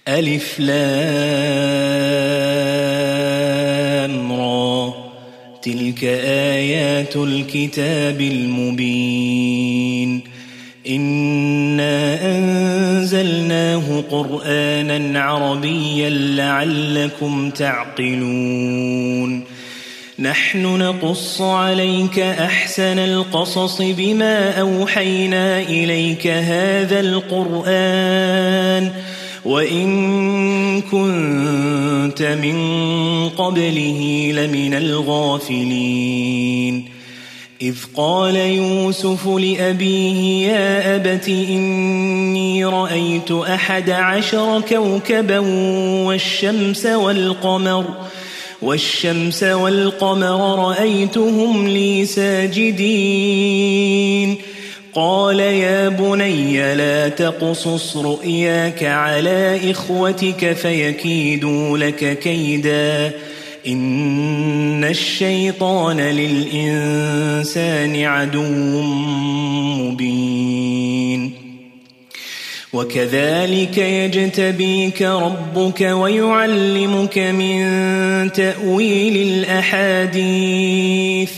ألف لام را تلك آيات الكتاب المبين إنا أنزلناه قرآنا عربيا لعلكم تعقلون نحن نقص عليك أحسن القصص بما أوحينا إليك هذا القرآن وإن كنت من قبله لمن الغافلين إذ قال يوسف لأبيه يا أبت إني رأيت 11 كوكبا والشمس والقمر رأيتهم لي ساجدين قال يا بني لا تقصص رؤياك على إخوتك فيكيدوا لك كيدا إن الشيطان للإنسان عدو مبين وكذلك يجتبيك ربك ويعلمك من تأويل الأحاديث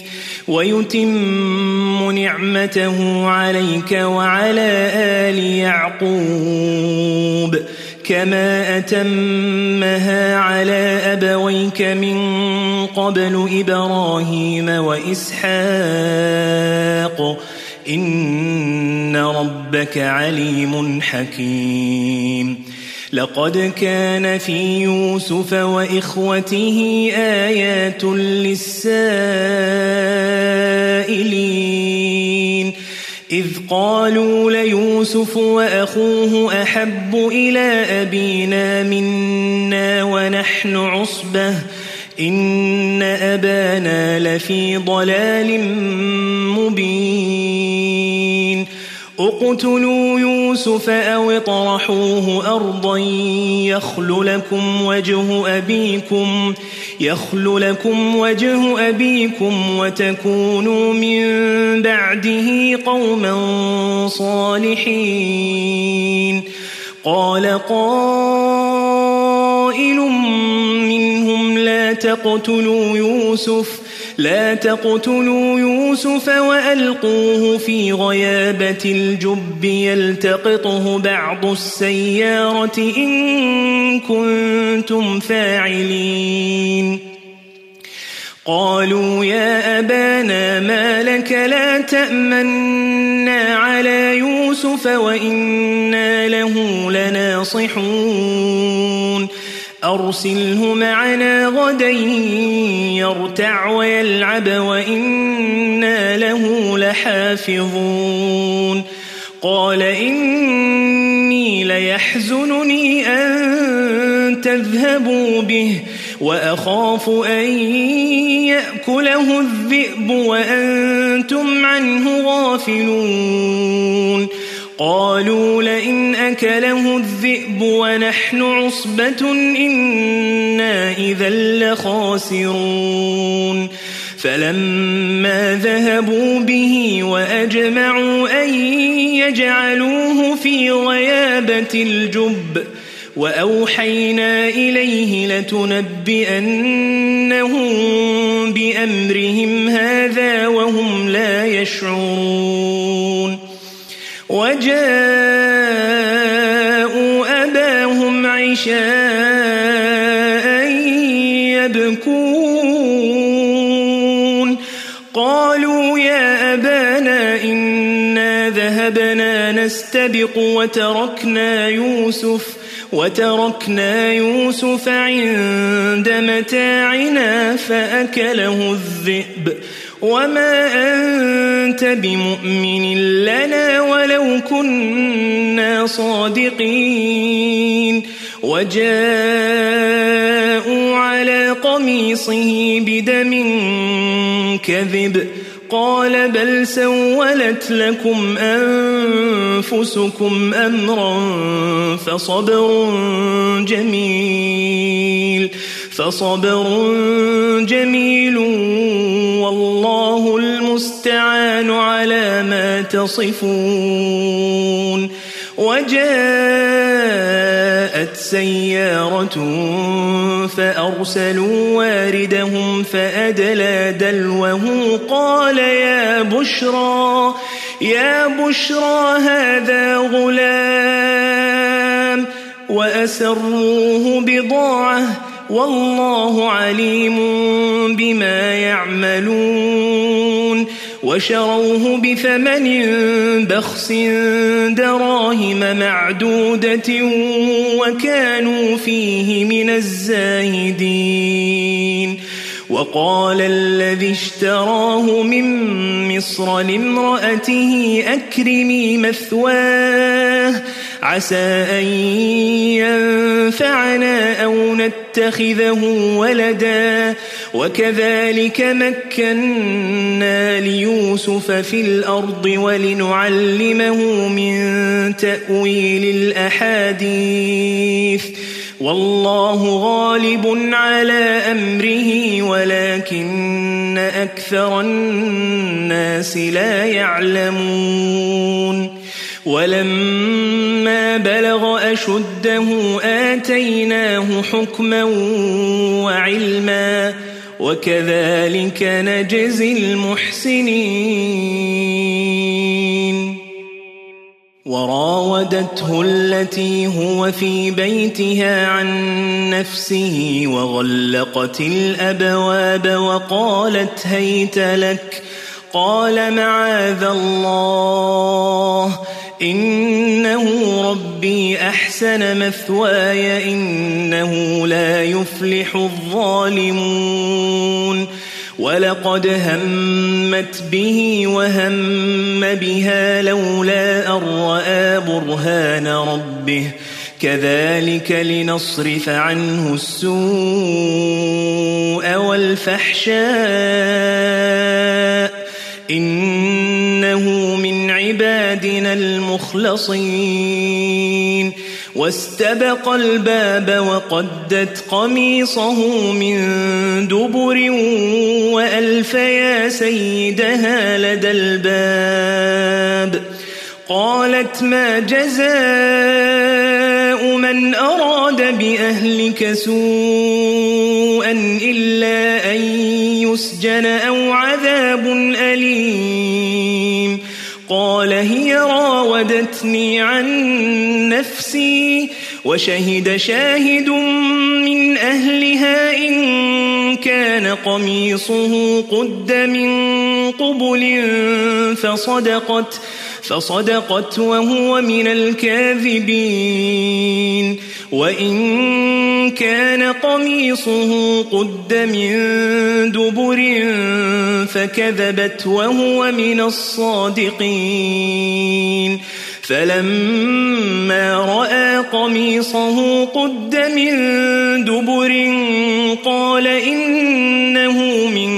ويتم نعمته عليك وعلى آل يعقوب كما أتمها على أبويك من قبل إبراهيم وإسحاق إن ربك عليم حكيم لقد كان في يوسف وإخوته آيات للسائلين إذ قالوا ليوسف وأخوه أحب إلى أبينا منا ونحن عصبة إن أبانا لفي ضلال مبين اقتلوا يوسف أو اطرحوه أرضا يخل لكم وجه أبيكم وتكونوا من بعده قوما صالحين قال قائل منهم لا تقتلوا يوسف وألقوه في غيابة الجب يلتقطه بعض السيارة إن كنتم فاعلين قالوا يا أبانا ما لك لا تأمنا على يوسف وإنا له لناصحون أرسله معنا غدا يرتع ويلعب وإنا له لحافظون قال إني ليحزنني أن تذهبوا به وأخاف أن يأكله الذئب وأنتم عنه غافلون قالوا لئن أكله الذئب ونحن عصبة إنا إذا لخاسرون فلما ذهبوا به وأجمعوا أن يجعلوه في غيابة الجب وأوحينا إليه لتنبئنهم بأمرهم هذا وهم لا يشعرون وجاءوا أباهم عشاء يبكون قالوا يا أبانا إنا ذهبنا نستبق وتركنا يوسف عند متاعنا فأكله الذئب وما أنت بمؤمن لنا ولو كنا صادقين وجاءوا على قميصه بدم كذب قال بل سولت لكم أنفسكم أمرا فصبر جميل والله المستعان على ما تصفون وجاءت سيارة فأرسلوا واردهم فأدلى دلوه قال يا بشرى هذا غلام وأسروه بضاعة والله عليم بما يعملون وشروه بثمن بخس دراهم معدودة وكانوا فيه من الزاهدين وقال الذي اشتراه من مصر لامرأته أكرمي مثواه عسى أن ينفعنا أو نتخذه ولدا وكذلك مكنا ليوسف في الأرض ولنعلمه من تأويل الأحاديث والله غالب على أمره ولكن أكثر الناس لا يعلمون ولما بلغ أشده آتيناه حكما وعلما وكذلك نجزي المحسنين وراودته التي هو في بيتها عن نفسه وغلقت الأبواب وقالت هيت لك قال معاذ الله إنه ربي أحسن مثواي إنه لا يفلح الظالمون ولقد همت به وهم بها لولا أن رأى برهان ربه كذلك لنصرف عنه السوء والفحشاء إنه من عبادنا المخلصين واستبق الباب وقدت قميصه من دبر وألف يا سيدها لدى الباب قالت ما جزاء من أراد بأهلك سوءا إلا أن يسجن أو عذاب أليم قال هي راودتني عن نفسي وشهد شاهد من أهلها إن كان قميصه قد من قبل فصدقت وهو من الكاذبين وإن كان قميصه قد من دبر فكذبت وهو من الصادقين فلما رأى قميصه قد من دبر قال إنه من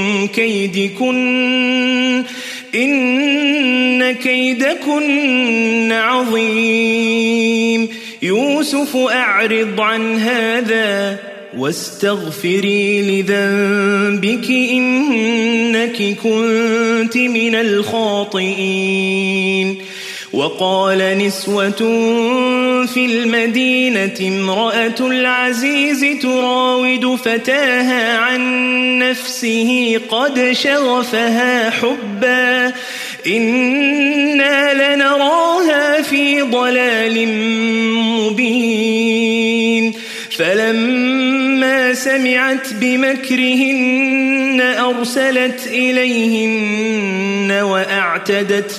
كيدكن إن كيدكن عظيم يوسف أعرض عن هذا واستغفري لذنبك إنك كنت من الخاطئين وقال نسوة في المدينة امرأة العزيز تراود فتاها عن نفسه قد شغفها حبا إنا لنراها في ضلال مبين فلما سمعت بمكرهن أرسلت إليهن وأعتدت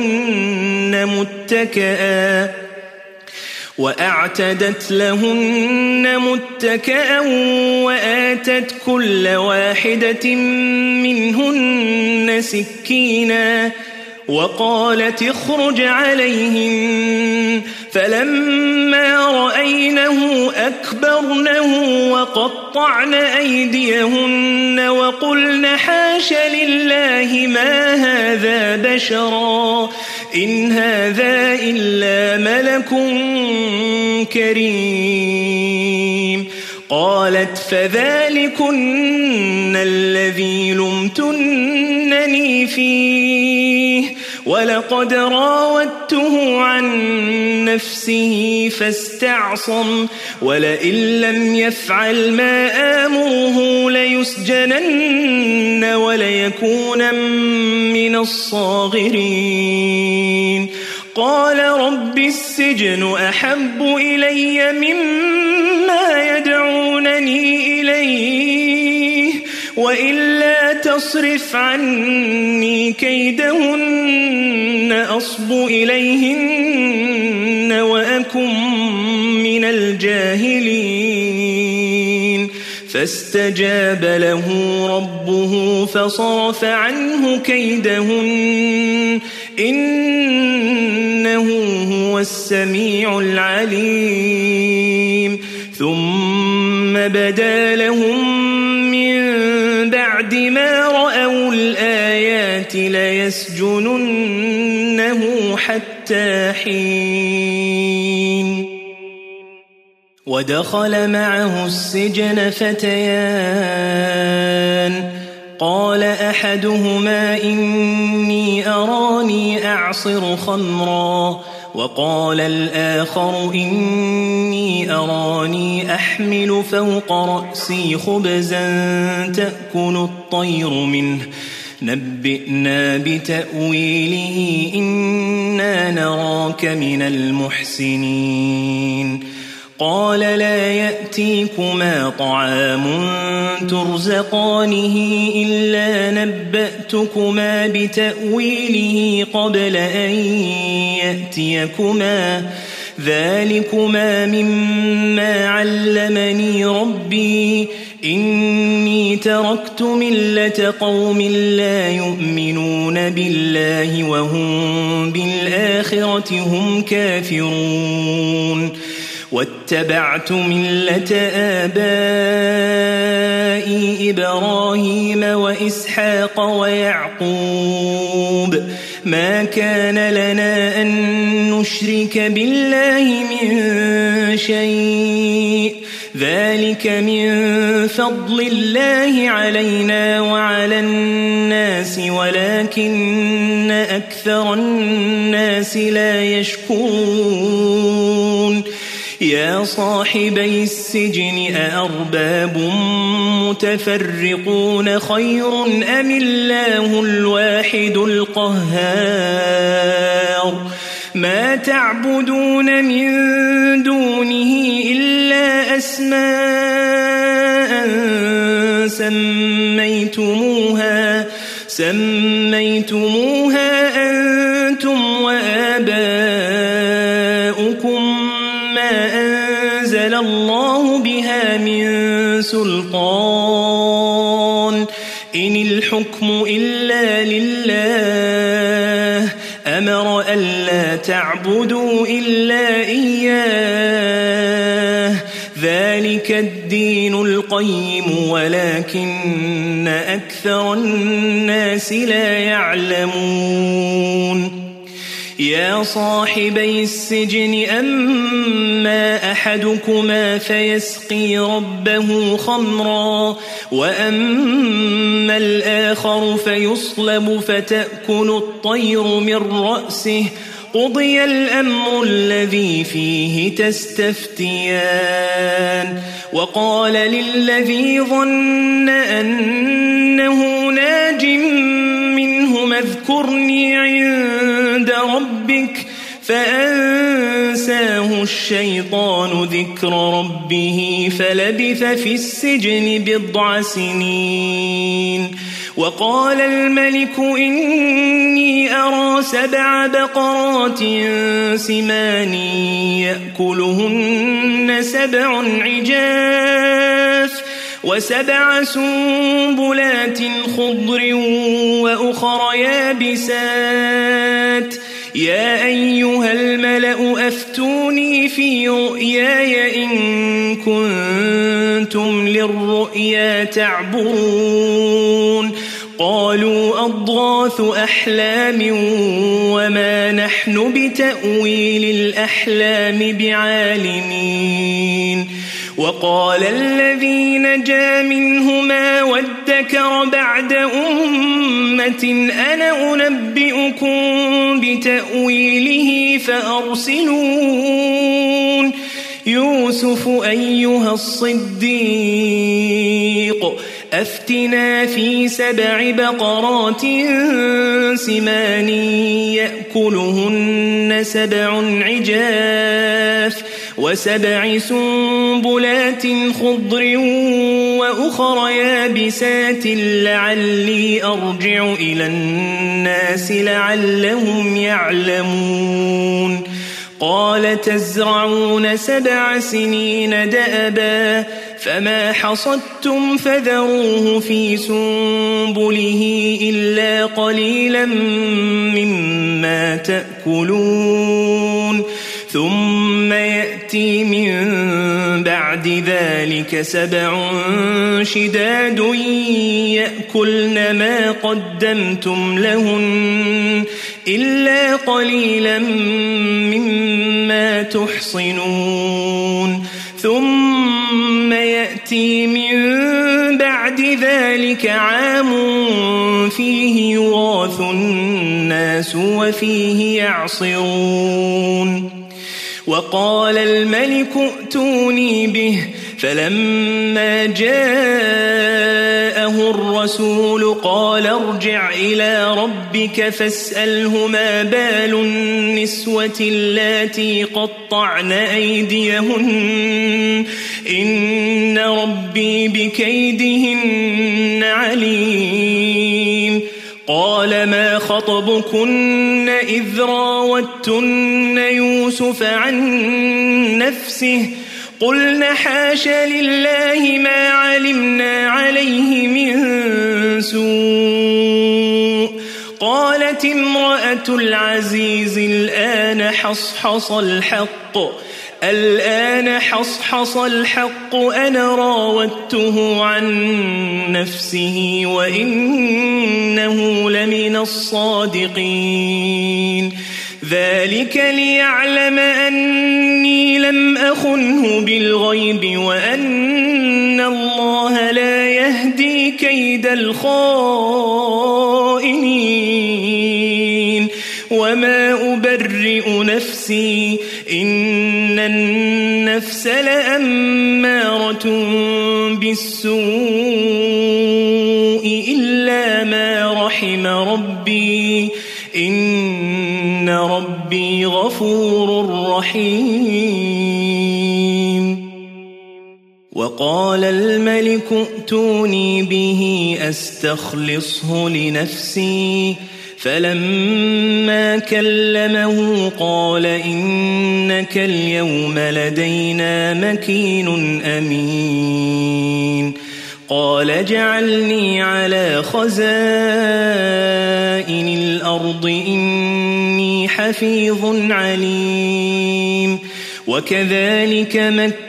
لهن متكئا وآتت كل واحدة منهن سكينا وقالت اخرج عليهن فلما رأينه أكبرنه وقطعن أيديهن وقلن حاش لله ما هذا بشرا إن هذا إلا ملك كريم قالت فذلكن الذي لمتنني فيه ولقد راودته عن نفسه فاستعصم ولئن لم يفعل ما آمره ليسجنن وليكون من الصاغرين قال رب السجن أحب إلي مما يدعونني إليه وإلا تصرف عني كيدهن أصب إليهن وأكن من الجاهلين فاستجاب له ربه فصرف عنه كيدهن إنه هو السميع العليم ثم بدا لهم من بعد ما رأوا الآيات ليسجننه حتى حين ودخل معه السجن فتيان قال أحدهما إني أراني أعصر خمرا وقال الآخر إني أراني أحمل فوق رأسي خبزا تأكل الطير منه نبئنا بتأويله إنا نراك من المحسنين قال لا يأتيكما طعام ترزقانه إلا نبأتكما بتأويله قبل أن يأتيكما ذلكما مما علمني ربي إني تركت ملة قوم لا يؤمنون بالله وهم بالآخرة هم كافرون واتبعت ملة آبائي إبراهيم وإسحاق ويعقوب ما كان لنا أن نشرك بالله من شيء ذلك من فضل الله علينا وعلى الناس ولكن أكثر الناس لا يشكرون يا صاحبي السجن أأرباب متفرقون خير أم الله الواحد القهار ما تعبدون من دونه إلا أسماء سميتموها أنتم وآباؤكم ما أنزل الله بها من سلطان إن الحكم إلا لله أمر ألا تعبدوا إلا إياه ذلك الدين القيم ولكن أكثر الناس لا يعلمون يا صاحبي السجن أما أحدكما فيسقي ربه خمرا وأما الآخر فيصلب فتأكل الطير من رأسه قضي الأمر الذي فيه تستفتيان وقال للذي ظن أنه ناج منهما اذكرني عند ربك فأنساه الشيطان ذكر ربه فلبث في السجن 9 سنين وقال الملك إني أرى 7 بقرات سمان يأكلهن 7 عجاف و7 سنبلات خضر وأخر يابسات يا أيها الملأ أفتوني في رؤياي إن كنتم للرؤيا تعبرون قالوا أضغاث أحلام وما نحن بتأويل الأحلام بعالمين وقال الذي نجا منهما وادكر بعد أمة أنا أنبئكم بتأويله فأرسلون يوسف أيها الصديق أفتنا في 7 بقرات سمان يأكلهن 7 عجاف و7 سنبلات خضر وأخر يابسات لعلي أرجع إلى الناس لعلهم يعلمون قال تزرعون 7 سنين دأبا فما حصدتم فذروه في سنبله إلا قليلا مما تأكلون ثم يأتي من بعد ذلك 7 شداد يأكلن ما قدمتم لهن إلا قليلا مما تحصنون ثم يأتي من بعد ذلك عام فيه يغاث الناس وفيه يعصرون وقال الملك ائتوني به فلما جاءه الرسول قال ارجع إلى ربك فاسأله ما بال النسوة اللاتي قطعن أيديهن إن ربي بكيدهن عليم قال ما خطبكن إذ راوتن يوسف عن نفسه قلن حاش لله ما علمنا عليه من سوء قالت امرأة العزيز الآن حصحص الحق أنا راودته عن نفسه وإنه لمن الصادقين ذلك ليعلم أني لم أخنه بالغيب وأن الله لا يهدي كيد الخائنين وما أبرئ نفسي إن النفس لأمارة بالسوء إلا ما رحم ربي إن ربي غفور رحيم وقال الملك ائتوني به أستخلصه لنفسي فلما كلمه قال إنك اليوم لدينا مكين أمين قال اجعلني على خزائن الأرض إني حفيظ عليم وكذلك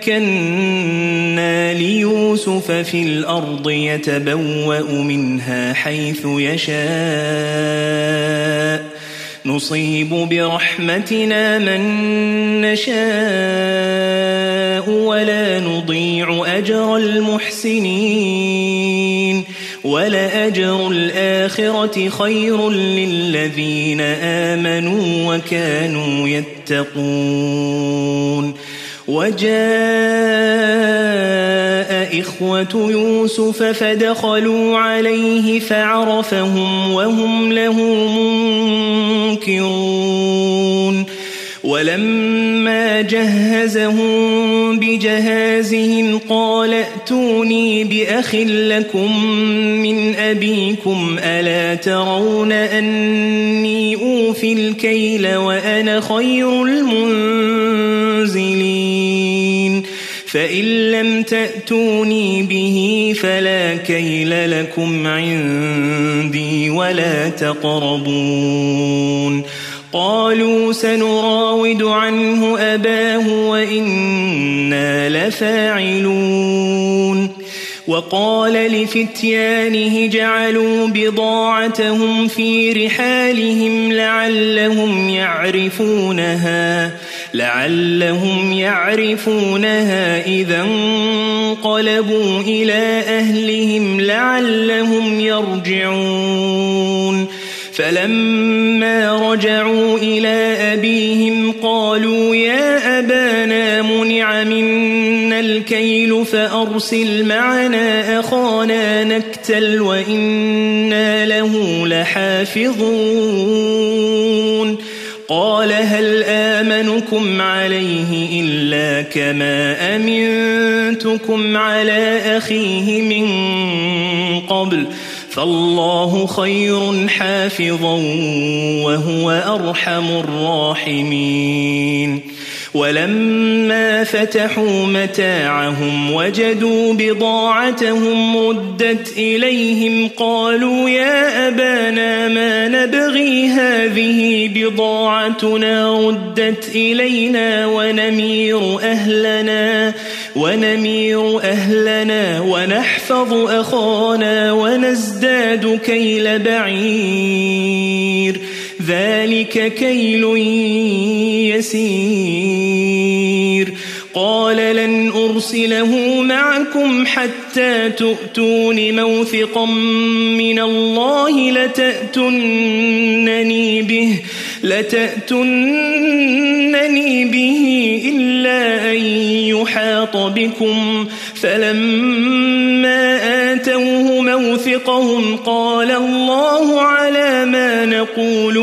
مكنا ليوسف في الأرض يتبوأ منها حيث يشاء نصيب برحمتنا من نشاء ولا نضيع أجر المحسنين ولأجر الآخرة خير للذين آمنوا وكانوا يتقون وجاء إخوة يوسف فدخلوا عليه فعرفهم وهم له منكرون ولما جهزهم بجهازهم قال ائتوني بأخ لكم من أبيكم ألا ترون أني أوفي الكيل وأنا خير المنزلين فإن لم تأتوني به فلا كيل لكم عندي ولا تقربون قالوا سنراود عنه أباه وإنا لفاعلون وقال لفتيانه جعلوا بضاعتهم في رحالهم لعلهم يعرفونها لعلهم يعرفونها إذا انقلبوا إلى أهلهم لعلهم يرجعون فلما رجعوا إلى أبيهم قالوا يا أبانا منع منا الكيل فأرسل معنا أخانا نكتل وإنا له لحافظون قال هل آمنكم عليه إلا كما أمنتكم على أخيه من قبل فالله خير حافظا وهو أرحم الراحمين ولما فتحوا متاعهم وجدوا بضاعتهم ردت إليهم قالوا يا أبانا ما نبغي هذه بضاعتنا ردت إلينا ونمير أهلنا ونحفظ أخانا ونزداد كيل بعير ذلك كيل يسير قال لن أرسله معكم حتى تؤتون موثقا من الله لتأتونني به إلا أن يحاط بكم فلما آتوه موثقهم قال الله على ما نقول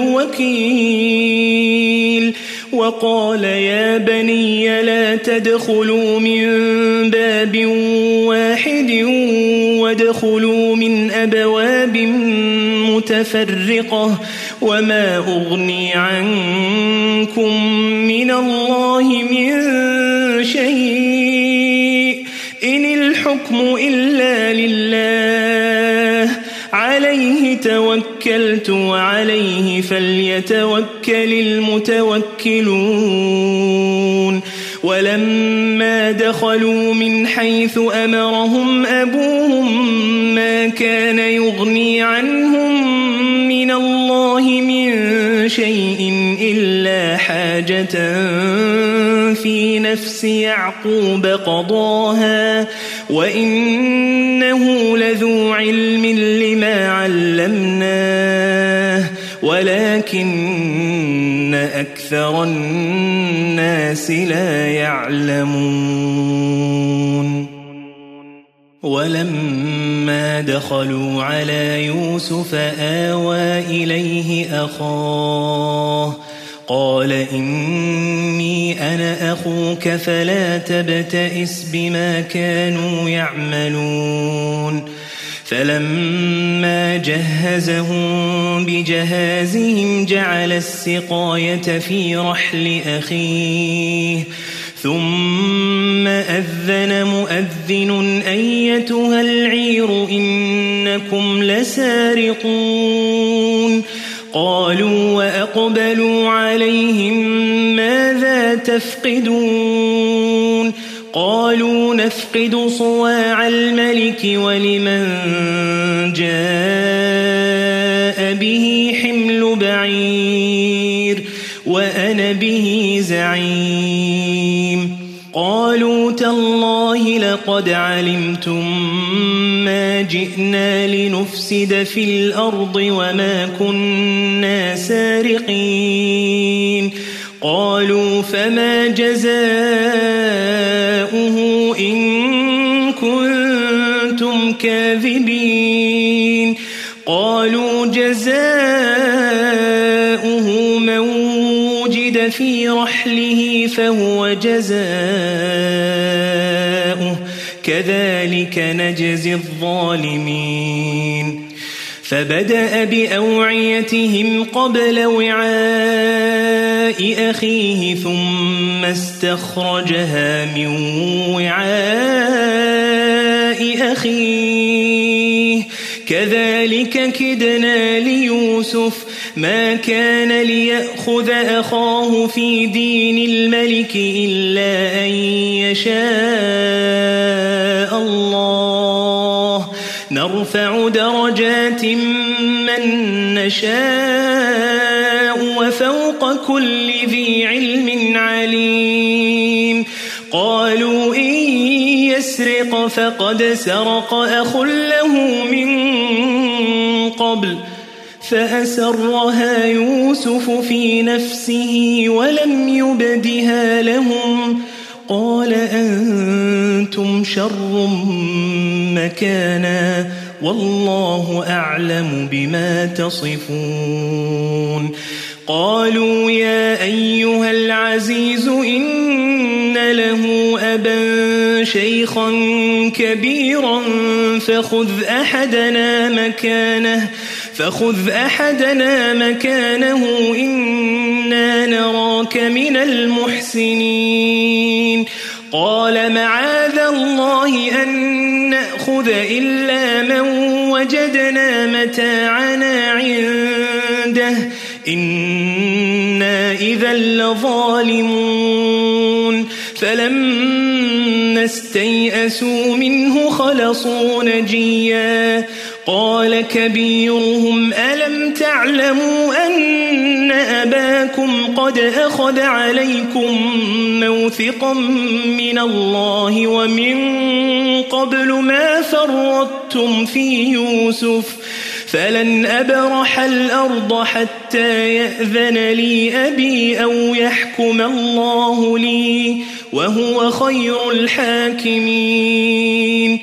وكيل وقال يا بني لا تدخلوا من باب واحد وادخلوا من أبواب متفرقة وما أغني عنكم من الله من شيء إن الحكم إلا لله عليه توكلت وعليه فليتوكل المتوكلون ولما دخلوا من حيث أمرهم أبوهم ما كان يغني عنهم من الله من شيء إلا حاجة في نفس يعقوب قضاها وإنه لذو علم لما علمناه ولكن أكثر الناس لا يعلمون ولما دخلوا على يوسف آوى إليه أخاه قال إني أنا أخوك فلا تبتئس بما كانوا يعملون فلما جهزهم بجهازهم جعل السقاية في رحل أخيه ثم أذن مؤذن أيتها العير إنكم لسارقون قالوا وأقبلوا عليهم ماذا تفقدون قالوا نفقد صواع الملك ولمن جاء به حمل بعير وأنا به زعيم قالوا تالله لقد علمتم ما جئنا لنفسد في الأرض وما كنا سارقين قالوا فما جزاؤه إن كنتم كاذبين قالوا جزاؤه من وجد في رحله فهو جزاؤه كذلك نجزي الظالمين فبدأ بأوعيتهم قبل وعاء أخيه ثم استخرجها من وعاء أخيه كذلك كدنا ليوسف ما كان ليأخذ أخاه في دين الملك إلا أن يشاء الله نرفع درجات من نشاء وفوق كل ذي علم عليم قالوا إن يسرق فقد سرق أخ له من قبل فأسرها يوسف في نفسه ولم يبدها لهم قال أنتم شر مكانا والله أعلم بما تصفون قالوا يا أيها العزيز إن له أبا شيخا كبيرا فخذ أحدنا مكانه إنا نراك من المحسنين قال معاذ الله أن نأخذ إلا من وجدنا متاعنا عنده إنا إذا لظالمون فلما استيئسوا منه خلصوا نجيا قال كبيرهم ألم تعلموا أن أباكم قد أخذ عليكم موثقا من الله ومن قبل ما فرطتم في يوسف فلن أبرح الأرض حتى يأذن لي أبي أو يحكم الله لي وهو خير الحاكمين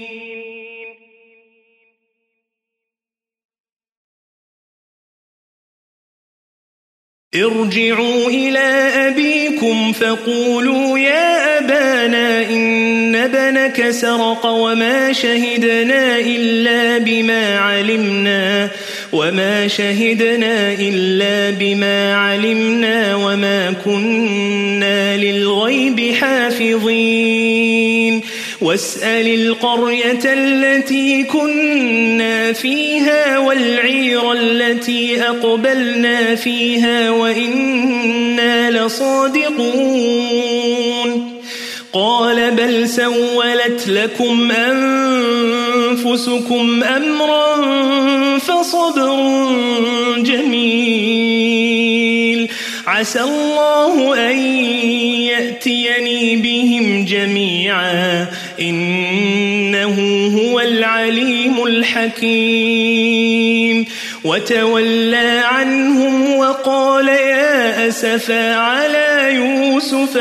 ارجعوا إلى أبيكم فقولوا يا أبانا إن ابنك سرق وما شهدنا إلا بما علمنا وما كنا للغيب حافظين واسأل القرية التي كنا فيها والعير التي أقبلنا فيها وإنا لصادقون قال بل سولت لكم أنفسكم أمرا فصبر جميل عسى الله أن يأتيني بهم جميعا إنه هو العليم الحكيم وتولى عنهم وقال يا أسفا على يوسف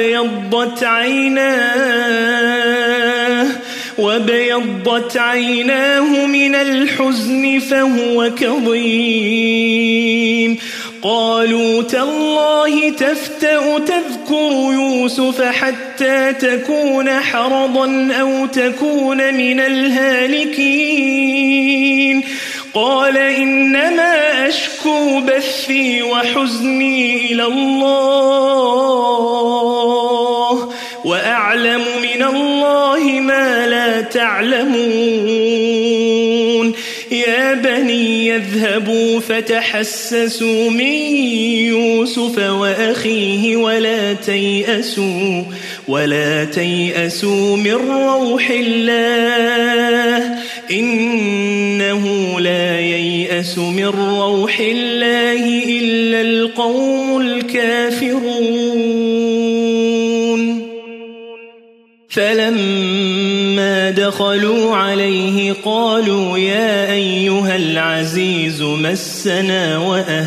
وابيضت عيناه من الحزن فهو كظيم قالوا تالله تفتأ تذكر يوسف حتى تكون حرضا أو تكون من الهالكين قال إنما أشكو بثي وحزني إلى الله وأعلم من الله ما لا تعلمون يا بني يذهبوا فتحسسوا من يوسف وأخيه ولا تيأسوا من روح الله إنه لا ييأس من روح الله إلا القوم الكافرون فلما دخلوا عليه قالوا يا أيها العزيز مسنا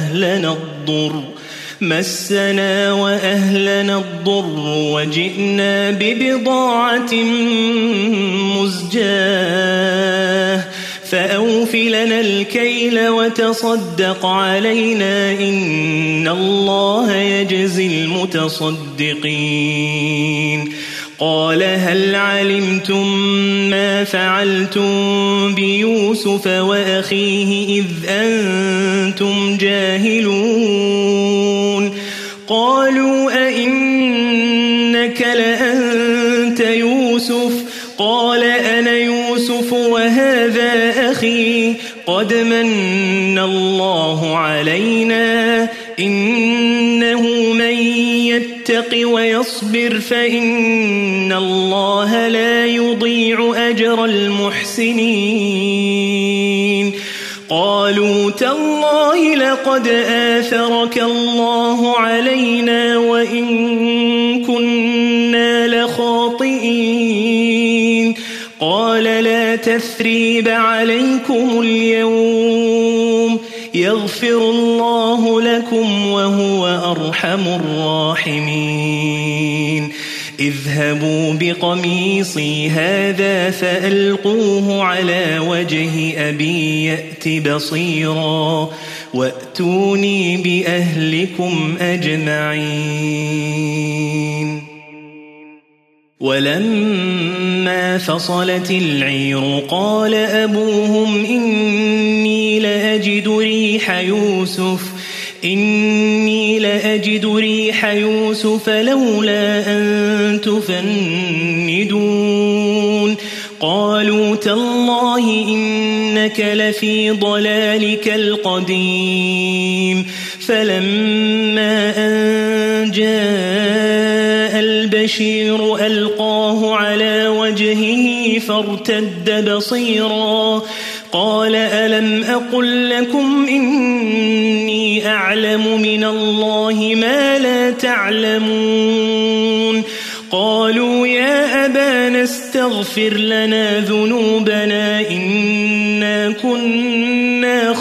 وأهلنا الضر وجئنا ببضاعة مزجاة فأوف لنا الكيل وتصدق علينا إن الله يجزي المتصدقين قال هل علمتم ما فعلتم بيوسف وأخيه إذ أنتم جاهلون قالوا أئنك لأنت يوسف قال أنا يوسف وهذا أخي قد من الله علينا إنه من يتق ويصبر فإن الله لا يضيع أجر المحسنين قالوا تالله لقد آثرك الله علينا وإن كنا لخاطئين قال لا تثريب عليكم اليوم يغفر الله لكم وهو أرحم الراحمين اذهبوا بقميصي هذا فألقوه على وجه أبي يأت بصيرا وأتوني بأهلكم أجمعين ولما فصلت العير قال أبوهم إني لأجد ريح يوسف لولا أن تفندون قالوا تالله إنك لفي ضلالك القديم فلما أن جاء البشير ألقاه على وجهه فارتد بصيرا قال ألم أقل لكم إني أعلم من الله ما لا تعلمون قالوا يا أبانا استغفر لنا ذنوبنا إنا كنا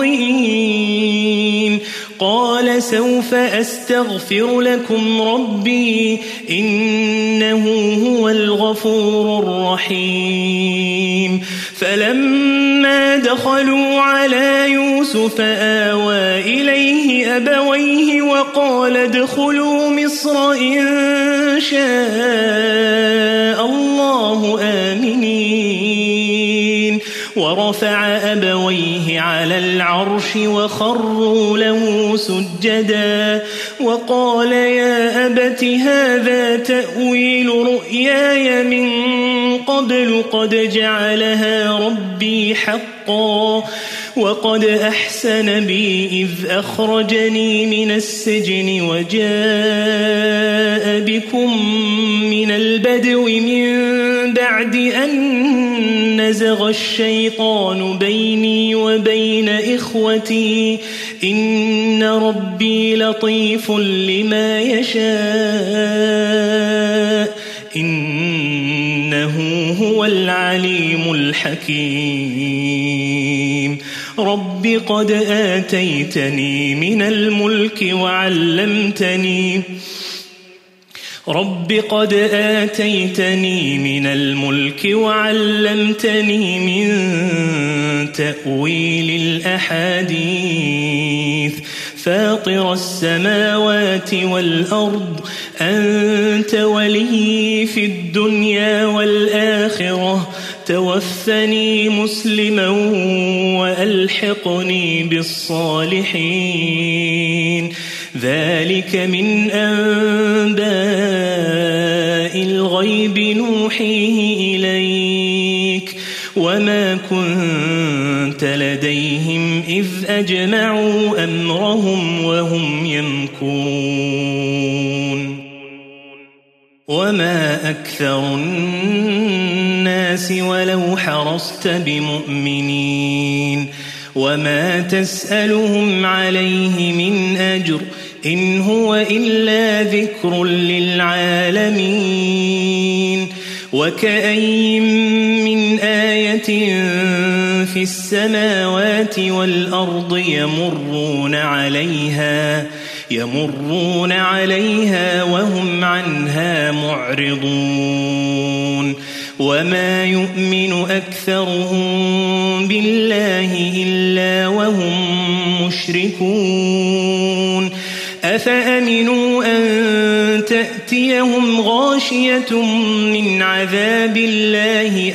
خاطئين قال سوف أستغفر لكم ربي إنه هو الغفور الرحيم فلما دخلوا على يوسف آوى إليه أبويه وقال ادخلوا مصر إن شاء الله آمنين ورفع أبويه على العرش وخروا له سجدا وقال يا أبت هذا تأويل رؤياي من قبل قد جعلها ربي حقا وقد أحسن بي إذ أخرجني من السجن وجاء بكم من البدو من بعد أن نزغ الشيطان بيني وبين إخوتي إن ربي لطيف لما يشاء إنه هو العليم الحكيم رب قد آتيتني من الملك وعلمتني من تأويل الأحاديث فاطر السماوات والأرض أنت ولي في الدنيا والآخرة توفني مسلما وألحقني بالصالحين ذلك من أنباء الغيب نوحيه إليك وما كنت لديهم إذ أجمعوا أمرهم وهم يمكرون وما أكثر الناس ولو حرصت بمؤمنين وما تسألهم عليه من أجر إن هو إلا ذكر للعالمين وكأين من آية في السماوات والأرض يمرون عليها وهم عنها معرضون وما يؤمن أكثرهم بالله إلا وهم مشركون أفأمنوا أن تأتيهم غاشية من عذاب الله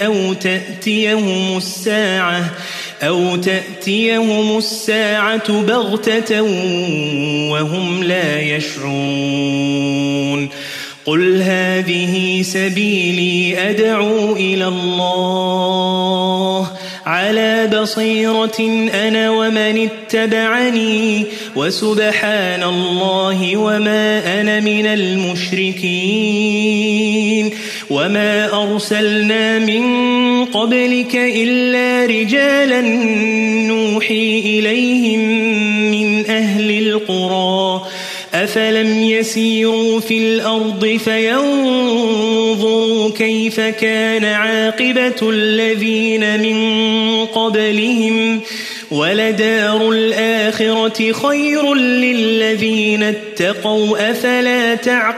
أو تأتيهم الساعة بغتة وهم لا يشعرون قل هذه سبيلي أدعو إلى الله على بصيرة أنا ومن اتبعني وسبحان الله وما أنا من المشركين وما أرسلنا من قبلك إلا رجالا نوحي إليهم من أهل القرى أفلم يسيروا في الأرض فينظروا كيف كان عاقبة الذين من قبلهم ولدار الآخرة خير للذين اتقوا أفلا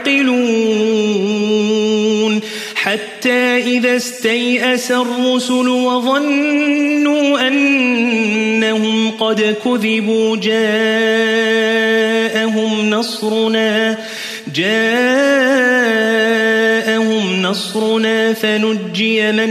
تعقلون حتى إذا استيأس الرسل وظنوا أنهم قد كذبوا جاءهم نصرنا فنجي من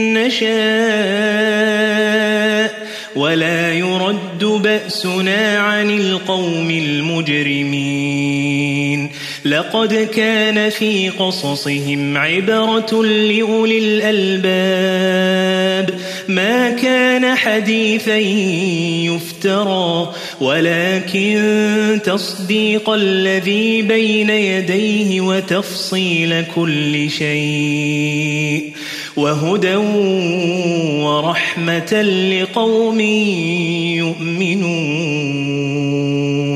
نشاء ولا يرد بأسنا عن القوم المجرمين لقد كان في قصصهم عبرة لأولي الألباب ما كان حديثا يفترى ولكن تصديق الذي بين يديه وتفصيل كل شيء وهدى ورحمة لقوم يؤمنون